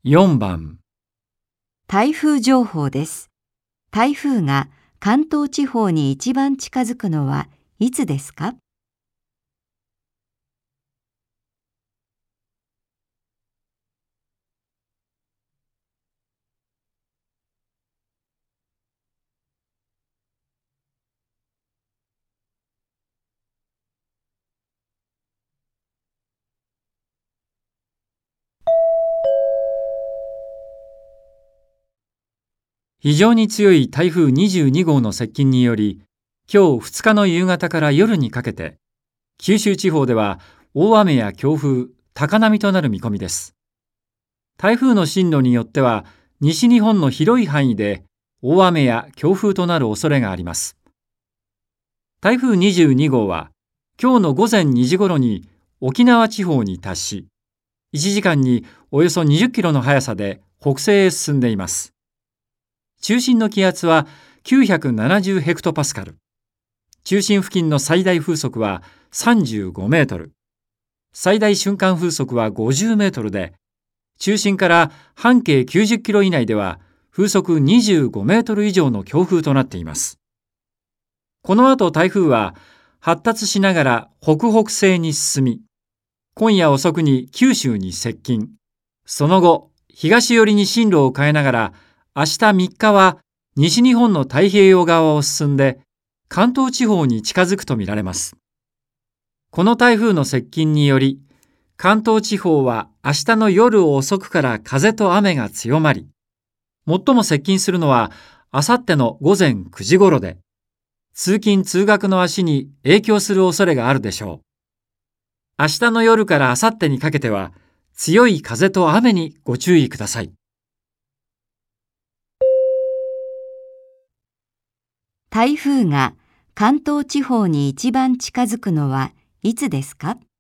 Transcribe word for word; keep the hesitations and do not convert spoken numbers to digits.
よんばん、 台風情報です。台風が関東地方に一番近づくのはいつですか？ 非常に強い台風にじゅうにごうの接近により、今日ふつかの夕方から夜にかけて、九州地方では大雨や強風、高波となる見込みです。台風の進路によっては、西日本の広い範囲で大雨や強風となる恐れがあります。台風にじゅうにごうは、今日の午前にじごろに沖縄地方に達し、いちじかんにおよそにじゅっキロの速さで北西へ進んでいます。中心の気圧はきゅうひゃくななじゅうヘクトパスカル。中心付近の最大風速はさんじゅうごメートル。最大瞬間風速はごじゅうメートルで、中心から半径きゅうじゅっキロ以内では風速にじゅうごメートル以上の強風となっています。この後台風は発達しながら北北西に進み、今夜遅くに九州に接近。その後、東寄りに進路を変えながら、明日みっかは西日本の太平洋側を進んで、関東地方に近づくとみられます。この台風の接近により、関東地方は明日の夜遅くから風と雨が強まり、最も接近するのは明後日の午前くじごろで、通勤通学の足に影響する恐れがあるでしょう。明日の夜から明後日にかけては、強い風と雨にご注意ください。 台風が関東地方に一番近づくのはいつですか？